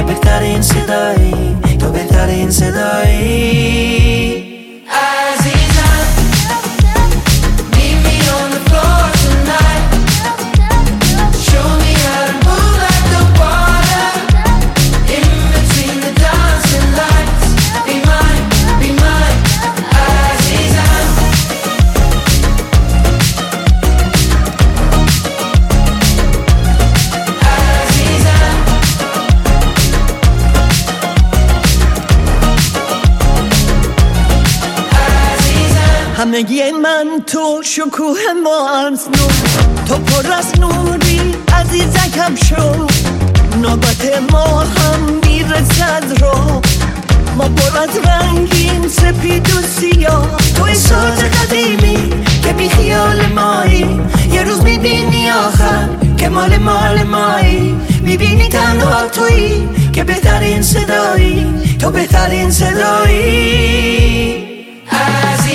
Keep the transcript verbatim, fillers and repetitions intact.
بهترین صدایی، تو بهترین صدایی. همگی من تو شکوه ما از نور، تو پر از نوری عزیزکم شو. نوبت ما هم میرسد رو، ما پر از رنگیم سپید و سیاه. توی ساز قدیمی که بی خیال مایی، یه روز میبینی آخر که مال مال مایی. میبینی تنها تویی که بهترین صدایی، تو بهترین صدایی.